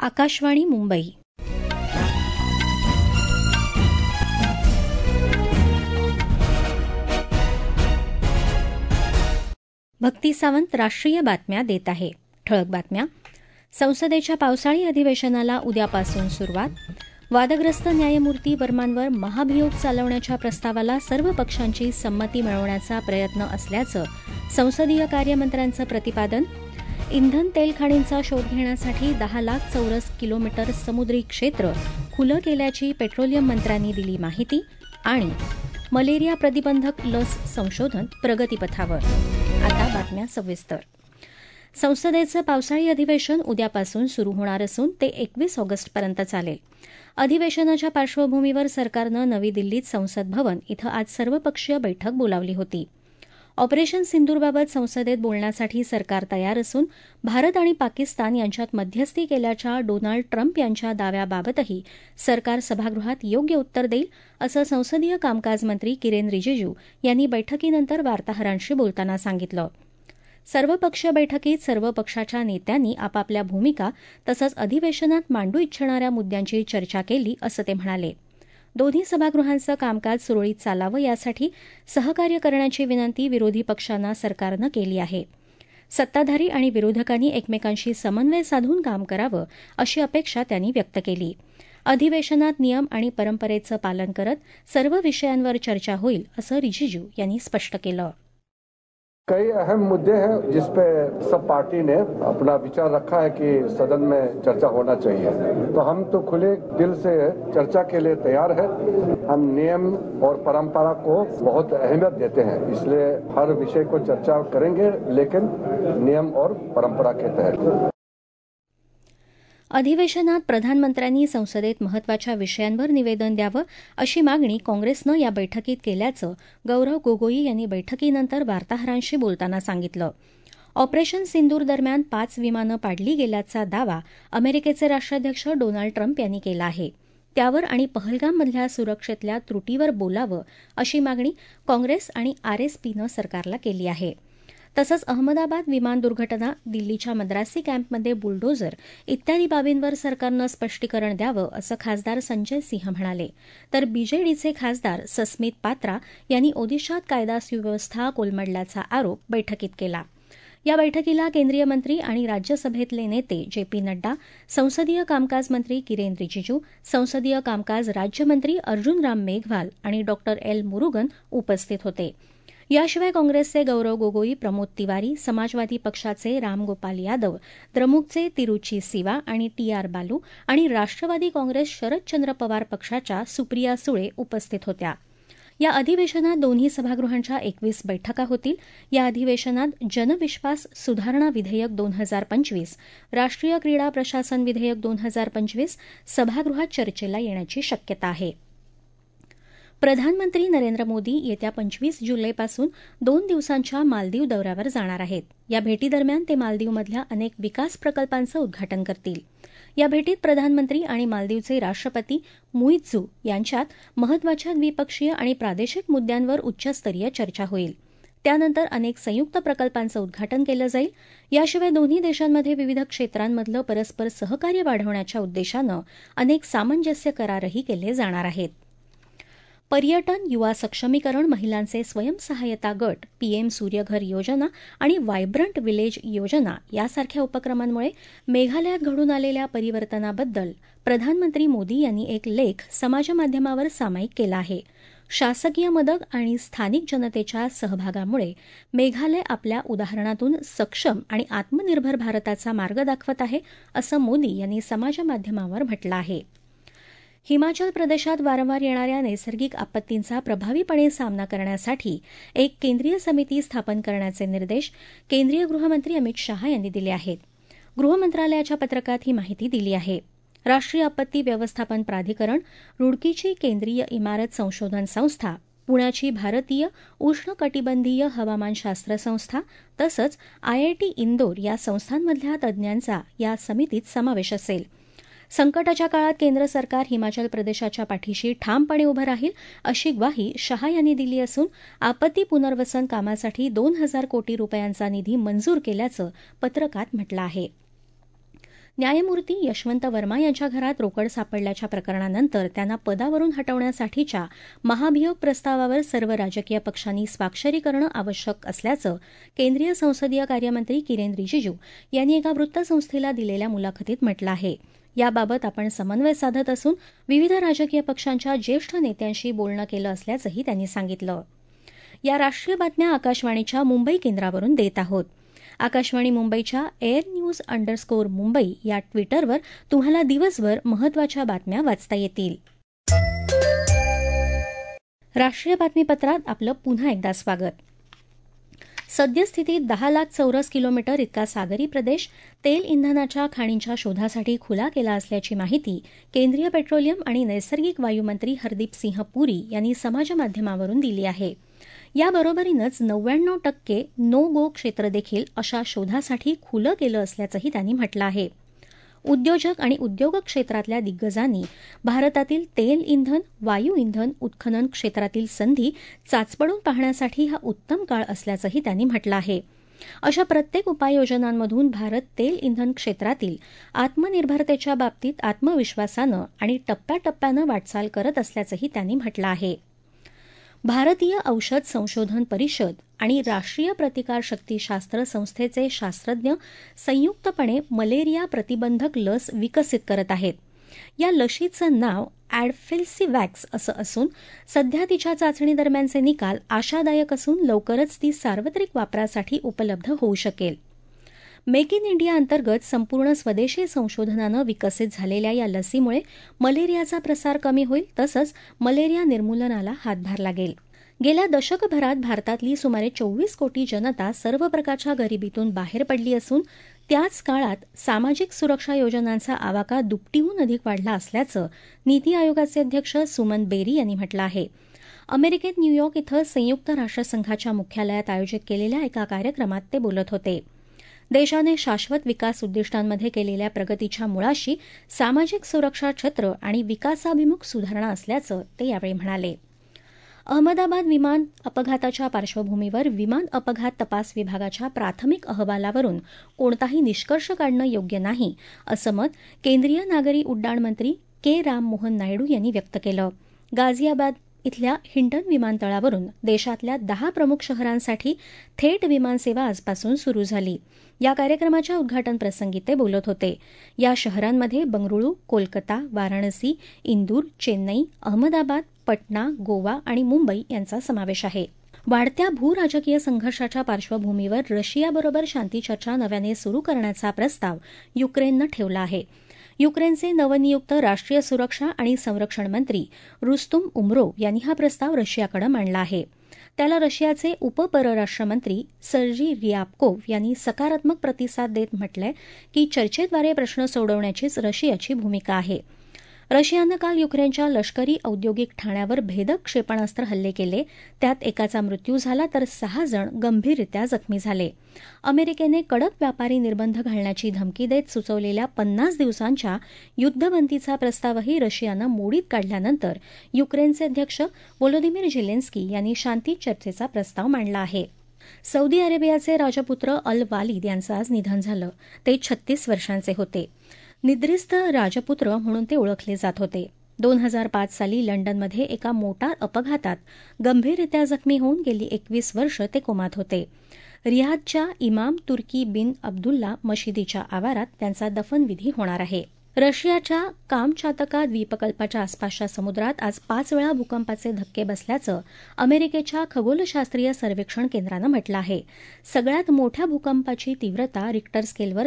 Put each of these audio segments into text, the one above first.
आकाशवाणी मुंबई. भक्ती सावंत राष्ट्रीय बातम्या देत आहे. ठळक बातम्या. संसदेच्या पावसाळी अधिवेशनाला उद्यापासून सुरुवात. वादग्रस्त न्यायमूर्ती वर्मांवर महाभियोग चालवण्याच्या प्रस्तावाला सर्व पक्षांची संमती मिळवण्याचा प्रयत्न असल्याचं संसदीय कार्यमंत्र्यांचं प्रतिपादन. इंधन तेल खाणींचा शोध घेण्यासाठी 10 लाख चौरस किलोमीटर समुद्री क्षेत्र खुलं केल्याची पेट्रोलियम मंत्र्यांनी दिली माहिती. आणि मलेरिया प्रतिबंधक लस संशोधन प्रगतीपथावर. आता बातम्या सविस्तर. संसदेचं पावसाळी अधिवेशन उद्यापासून सुरू होणार असून ते 21 ऑगस्टपर्यंत चालेल. अधिवेशनाच्या पार्श्वभूमीवर सरकारनं नवी दिल्लीत संसद भवन इथं आज सर्वपक्षीय बैठक बोलावली होती. ऑपरेशन सिंदूरबाबत संसदेत बोलण्यासाठी सरकार तयार असून भारत आणि पाकिस्तान यांच्यात मध्यस्थी केल्याच्या डोनाल्ड ट्रम्प यांच्या दाव्याबाबतही सरकार सभागृहात योग्य उत्तर देईल, असं संसदीय कामकाज मंत्री किरेन रिजिजू यांनी बैठकीनंतर वार्ताहरांशी बोलताना सांगितलं. सर्वपक्षीय बैठकीत सर्व पक्षाच्या नेत्यांनी आपापल्या भूमिका तसंच अधिवेशनात मांडू इच्छिणाऱ्या मुद्द्यांची चर्चा केली, असं ते म्हणाले. दोन्ही सभागृहांचं कामकाज सुरळीत चालावं यासाठी सहकार्य करण्याची विनंती विरोधी पक्षांना सरकारनं केली आहे. सत्ताधारी आणि विरोधकांनी एकमेकांशी समन्वय साधून काम करावं अशी अपेक्षा त्यांनी व्यक्त केली. अधिवेशनात नियम आणि परंपरेचं पालन करत सर्व विषयांवर चर्चा होईल, असं रिजिजू यांनी स्पष्ट केलं. कई अहम मुद्दे हैं जिस पे सब पार्टी ने अपना विचार रखा है कि सदन में चर्चा होना चाहिए, तो हम तो खुले दिल से चर्चा के लिए तैयार है. हम नियम और परंपरा को बहुत अहमियत देते हैं, इसलिए हर विषय को चर्चा करेंगे, लेकिन नियम और परंपरा के तहत. अधिवेशनात प्रधानमंत्र्यांनी संसदेत महत्वाच्या विषयांवर निवेदन द्यावं अशी मागणी काँग्रेसनं या बैठकीत केल्याचं गौरव गोगोई यांनी बैठकीनंतर वार्ताहरांशी बोलताना सांगितलं. ऑपरेशन सिंदूर दरम्यान 5 विमानं पाडली गेल्याचा दावा अमेरिकेचे राष्ट्राध्यक्ष डोनाल्ड ट्रम्प यांनी केला आहे. त्यावर आणि पहलगाममधल्या सुरक्षेतल्या त्रुटीवर बोलावं अशी मागणी काँग्रेस आणि आरएसपीनं सरकारला केली आहे. तसंच अहमदाबाद विमान दुर्घटना, दिल्लीच्या मद्रासी कॅम्पमध्ये बुलडोझर इत्यादी बाबींवर सरकारनं स्पष्टीकरण द्यावं, असं खासदार संजय सिंह म्हणाले. तर बीजेडीचे खासदार सस्मित पात्रा यांनी ओदिशात कायदा सुव्यवस्था कोलमडल्याचा आरोप बैठकीत केला. या बैठकीला केंद्रीय मंत्री आणि राज्यसभेतले नेते जे.पी. नड्डा, संसदीय कामकाज मंत्री किरेन रिजिजू, संसदीय कामकाज राज्यमंत्री अर्जुन राम मेघवाल आणि डॉ. एल. मुरुगन उपस्थित होते. याशिवाय काँग्रेसचे गौरव गोगोई, प्रमोद तिवारी, समाजवादी पक्षाचे रामगोपाल यादव, द्रमुकचे तिरुची सिवा आणि टी.आर. बालू आणि राष्ट्रवादी काँग्रेस शरदचंद्र पवार पक्षाच्या सुप्रिया सुळे उपस्थित होत्या. या अधिवेशनात दोन्ही सभागृहांच्या 21 बैठका होतील. या अधिवेशनात जनविश्वास सुधारणा विधेयक 2025, राष्ट्रीय क्रीडा प्रशासन विधेयक 2025 सभागृहात चर्चेला येण्याची शक्यता आहे. प्रधानमंत्री नरेंद्र मोदी येत्या 25 जुलैपासून 2 दिवसांच्या मालदीव दौऱ्यावर जाणार आहेत. या भेटीदरम्यान ते मालदीवमधल्या अनेक विकास प्रकल्पांचं उद्घाटन करतील. या भेटीत प्रधानमंत्री आणि मालदीवचे राष्ट्रपती मुइझ्झू यांच्यात महत्वाच्या द्विपक्षीय आणि प्रादेशिक मुद्द्यांवर उच्चस्तरीय चर्चा होईल. त्यानंतर अनेक संयुक्त प्रकल्पांचं उद्घाटन केलं जाईल. याशिवाय दोन्ही देशांमध्ये विविध क्षेत्रांमधलं परस्पर सहकार्य वाढवण्याच्या उद्देशानं अनेक सामंजस्य करारही केले जाणार आहेत. पर्यटन, युवा सक्षमीकरण, महिलांचे स्वयंसहायता गट, पीएम सूर्यघर योजना आणि व्हायब्रंट विलेज योजना यासारख्या उपक्रमांमुळे मेघालयात घडून आलेल्या परिवर्तनाबद्दल प्रधानमंत्री मोदी यांनी एक लेख समाजमाध्यमावर सामायिक केला आहे. शासकीय मदत आणि स्थानिक जनतेच्या सहभागामुळे मेघालय आपल्या उदाहरणातून सक्षम आणि आत्मनिर्भर भारताचा मार्ग दाखवत आहे, असं मोदी यांनी समाजमाध्यमावर म्हटलं आहे. हिमाचल प्रदेशात वारंवार येणाऱ्या नैसर्गिक आपत्तींचा प्रभावीपणे सामना करण्यासाठी एक केंद्रीय समिती स्थापन करण्याचे निर्देश केंद्रीय गृहमंत्री अमित शहा यांनी दिले आहेत. गृहमंत्रालयाच्या पत्रकात ही माहिती दिली आहे. राष्ट्रीय आपत्ती व्यवस्थापन प्राधिकरण, रुडकीची केंद्रीय इमारत संशोधन संस्था, पुण्याची भारतीय उष्णकटिबंधीय हवामानशास्त्र संस्था तसंच आयआयटी इंदोर या संस्थांमधल्या तज्ज्ञांचा या समितीत समावेश असेल. संकटाच्या काळात केंद्र सरकार हिमाचल प्रदेशाच्या पाठीशी ठामपणे उभं राहील अशी ग्वाही शहा यांनी दिली असून आपत्ती पुनर्वसन कामासाठी 2,000 कोटी रुपयांचा निधी मंजूर केल्याचं पत्रकात म्हटलं आहे. न्यायमूर्ती यशवंत वर्मा यांच्या घरात रोकड सापडल्याच्या प्रकरणानंतर त्यांना पदावरून हटवण्यासाठीच्या महाभियोग प्रस्तावावर सर्व राजकीय पक्षांनी स्वाक्षरी करणं आवश्यक असल्याचं केंद्रीय संसदीय कार्यमंत्री किरेन रिजिजू यांनी एका वृत्तसंस्थेला दिलेल्या मुलाखतीत म्हटलं आहे. याबाबत आपण समन्वय साधत असून विविध राजकीय पक्षांच्या ज्येष्ठ नेत्यांशी बोलणं केलं असल्याचंही त्यांनी सांगितलं. या राष्ट्रीय बातम्या आकाशवाणीच्या मुंबई केंद्रावरून देत आहोत. आकाशवाणी मुंबईच्या air_news_मुंबई या ट्विटरवर तुम्हाला दिवसभर महत्त्वाच्या बातम्या वाचता येतील. राष्ट्रीय बातमीपत्रात आपलं पुन्हा एकदा स्वागत. सद्यस्थितीत 10 लाख चौरस किलोमीटर इतका सागरी प्रदेश तेल इंधनाच्या खाणींच्या शोधासाठी खुला केला असल्याची माहिती केंद्रीय पेट्रोलियम आणि नैसर्गिक वायूमंत्री हरदीप सिंह पुरी यांनी समाजमाध्यमावरून दिली आहे. याबरोबरीनंच 99% नो गो क्षेत्र देखील अशा शोधासाठी खुलं केलं असल्याचंही त्यांनी म्हटलं आहे. उद्योजक आणि उद्योग क्षेत्रातल्या दिग्गजांनी भारतातील तेल इंधन, वायू इंधन उत्खनन क्षेत्रातील संधी चाचपडून पाहण्यासाठी हा उत्तम काळ असल्याचंही त्यांनी म्हटलं आहे. अशा प्रत्येक उपाययोजनांमधून भारत तेल इंधन क्षेत्रातील आत्मनिर्भरतेच्या बाबतीत आत्मविश्वासानं आणि टप्प्याटप्प्यानं वाटचाल करत असल्याचंही त्यांनी म्हटलं आहे. भारतीय औषध संशोधन परिषद आणि राष्ट्रीय प्रतिकारशक्तीशास्त्र संस्थेचे शास्त्रज्ञ संयुक्तपणे मलेरिया प्रतिबंधक लस विकसित करत आहेत. या लशीचं नाव ॲडफिल्सिवॅक्स असं असून सध्या तिच्या चाचणी दरम्यानचे निकाल आशादायक असून लवकरच ती सार्वत्रिक वापरासाठी उपलब्ध होऊ शकेल. मेक इन इंडिया अंतर्गत संपूर्ण स्वदेशी संशोधनानं विकसित झालेल्या या लसीमुळे मलेरियाचा प्रसार कमी होईल तसंच मलेरिया निर्मूलनाला हातभार लागेल. गेल्या दशकभरात भारतातली सुमारे 24 कोटी जनता सर्व प्रकारच्या गरिबीतून बाहेर पडली असून त्याच काळात सामाजिक सुरक्षा योजनांचा आवाका दुपटीहून अधिक वाढला असल्याचं नीती आयोगाचे अध्यक्ष सुमन बेरी यांनी म्हटलं आहे. अमेरिकेत न्यूयॉर्क इथं संयुक्त राष्ट्रसंघाच्या मुख्यालयात आयोजित केलेल्या एका कार्यक्रमात ते बोलत होते. देशाने शाश्वत विकास उद्दिष्टांमध्ये केलेल्या प्रगतीच्या मुळाशी सामाजिक सुरक्षा छत्र आणि विकासाभिमुख सुधारणा असल्याचं ते यावेळी म्हणाले. अहमदाबाद विमान अपघाताच्या पार्श्वभूमीवर विमान अपघात तपास विभागाच्या प्राथमिक अहवालावरून कोणताही निष्कर्ष काढणं योग्य नाही असं मत केंद्रीय नागरी उड्डाण मंत्री के राममोहन नायडू यांनी व्यक्त केलं. गाझियाबाद इथल्या हिंडन विमानतळावरून देशातल्या 10 प्रमुख शहरांसाठी थेट विमानसेवा आजपासून सुरू झाली. या कार्यक्रमाच्या उद्घाटनप्रसंगी ते बोलत होते. या शहरांमध्ये बंगळुरू, कोलकाता, वाराणसी, इंदूर, चेन्नई, अहमदाबाद, पटना, गोवा आणि मुंबई यांचा समावेश आहे. वाढत्या भूराजकीय संघर्षाच्या पार्श्वभूमीवर रशियाबरोबर शांतीचर्चा नव्याने सुरू करण्याचा प्रस्ताव युक्रेननं ठेवला आहे. युक्रेनचे नवनियुक्त राष्ट्रीय सुरक्षा आणि संरक्षण मंत्री रुस्तुम उमरोव यांनी हा प्रस्ताव रशियाकडे मांडला आहे. त्याला रशियाचे उपपरराष्ट्रमंत्री सर्जी रियाबकोव्ह यांनी सकारात्मक प्रतिसाद देत म्हटलंय की चर्चेद्वारे प्रश्न सोडवण्याचीच रशियाची भूमिका आहे. रशियानं काल युक्रेनच्या लष्करी औद्योगिक ठाण्यावर भेदक क्षेपणास्त्र हल्ले केले. त्यात एकाचा मृत्यू झाला तर 6 जण गंभीररित्या जखमी झाले. अमेरिकेने कडक व्यापारी निर्बंध घालण्याची धमकी देत सुचवलेल्या 50 दिवसांच्या युद्धबंदीचा प्रस्तावही रशियानं मोडीत काढल्यानंतर युक्रेनचे अध्यक्ष व्लोदिमीर झेलेन्स्की यांनी शांती चर्चेचा प्रस्ताव मांडला आहे. सौदी अरेबियाचे राजपुत्र अल वालिद यांचं आज निधन झालं. ते 36 वर्षांचे होते. निद्रिस्त राजपुत्र म्हणून ते ओळखले जात होते. 2005 साली लंडनमध्ये एका मोटार अपघातात गंभीररित्या जखमी होऊन गेली 21 वर्ष ते कोमात होते. रियादच्या इमाम तुर्की बिन अब्दुल्ला मशिदीच्या आवारात त्यांचा दफनविधी होणार आहे. रशियाच्या कामचातका द्वीपकल्पाच्या आसपासच्या समुद्रात आज 5 वेळा भूकंपाचे धक्के बसल्याचं अमेरिकेच्या खगोलशास्त्रीय सर्वेक्षण केंद्रानं म्हटलं आहे. सगळ्यात मोठ्या भूकंपाची तीव्रता रिक्टर स्केलवर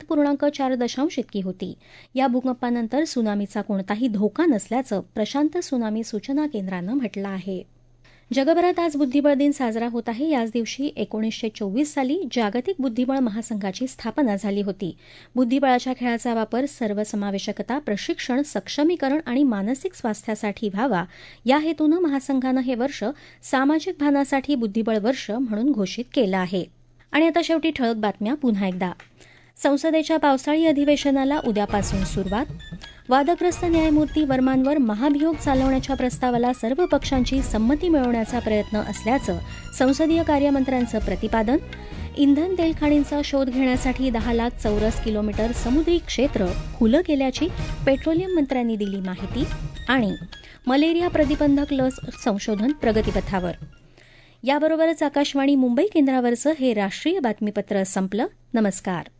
7.4 इतकी होती. या भूकंपानंतर सुनामीचा कोणताही धोका नसल्याचं प्रशांत सुनामी सूचना केंद्रानं म्हटलं आहे. जगभरात आज बुद्धिबळ दिन साजरा होत आहे. याच दिवशी 1924 साली जागतिक बुद्धिबळ महासंघाची स्थापना झाली होती. बुद्धिबळाच्या खेळाचा वापर सर्वसमावेशकता, प्रशिक्षण, सक्षमीकरण आणि मानसिक स्वास्थ्यासाठी व्हावा या हेतूनं महासंघानं हे वर्ष सामाजिक भानासाठी बुद्धिबळ वर्ष म्हणून घोषित केलं आहे. आणि आता शेवटी ठळक बातम्या पुन्हा एकदा. संसदेच्या पावसाळी अधिवेशनाला उद्यापासून सुरुवात. वादग्रस्त न्यायमूर्ती वर्मांवर महाभियोग चालवण्याच्या प्रस्तावाला सर्व पक्षांची संमती मिळवण्याचा प्रयत्न असल्याचं संसदीय कार्यमंत्र्यांचं प्रतिपादन. इंधन तेल खाणींचा शोध घेण्यासाठी 10 लाख चौरस किलोमीटर समुद्री क्षेत्र खुलं केल्याची पेट्रोलियम मंत्र्यांनी दिली माहिती. आणि मलेरिया प्रतिबंधक लस संशोधन प्रगतीपथावर. याबरोबरच आकाशवाणी मुंबई केंद्रावरचं हे राष्ट्रीय बातमीपत्र संपलं. नमस्कार.